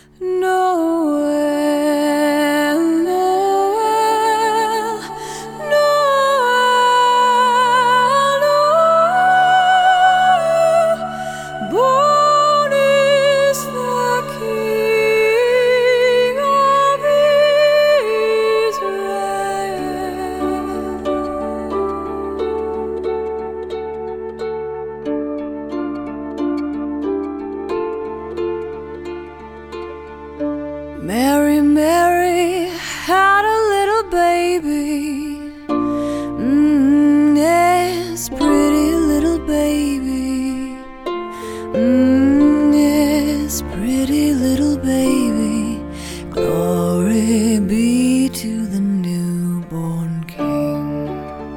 Noel, Noel, Noel, Noel. Born is the King of Israel. Mary, Mary had a little baby. Yes, pretty little baby. Yes, pretty little baby. Glory be to the newborn King.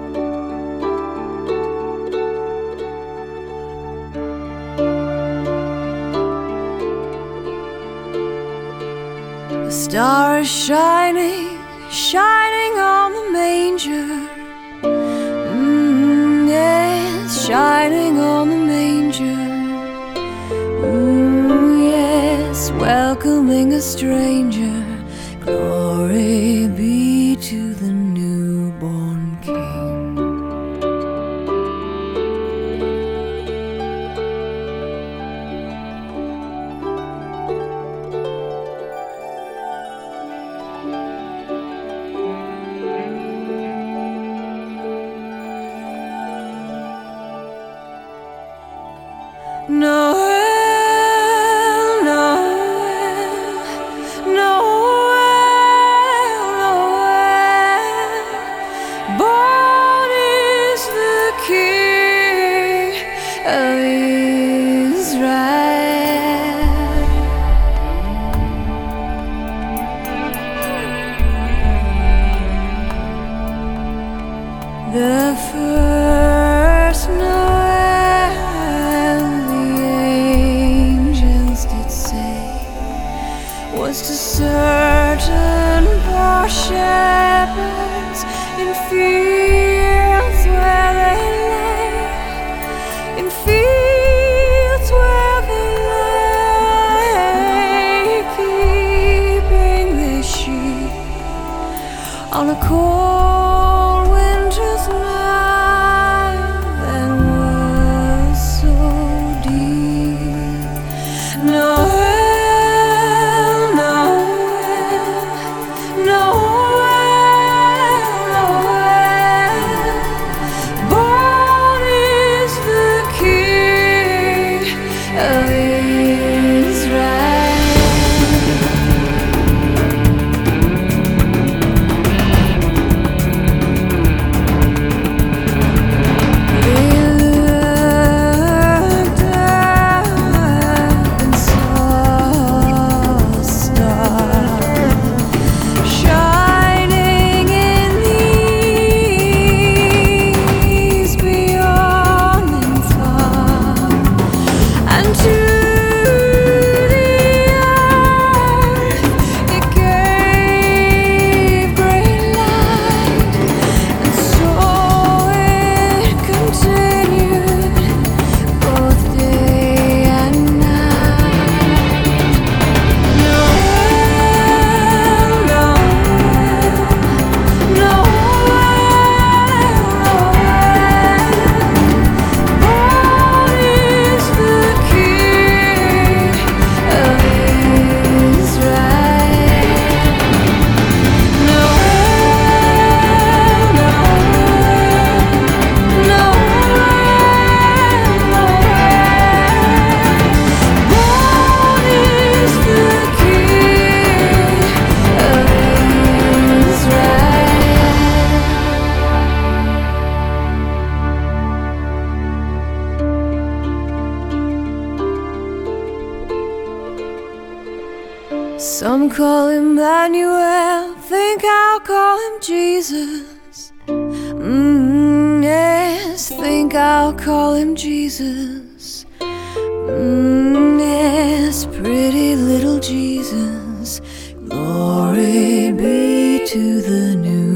The star is shining, shining on the manger. Yes, shining on the manger. Yes, welcoming a stranger. Glory be to the newborn King. Noel, Noel, Noel, Noel. Born is the King of Israel. The first Noel, the angels did say, was to certain poor shepherds in fields where they lay, in fields where they lay, keeping their sheep on a cold winter's night that was so deep. Noel, Noel, Noel, Noel. Born is the King of Israel. Some call him Emmanuel, think I'll call him Jesus. Yes, think I'll call him Jesus. Yes, pretty little Jesus. Glory be to the new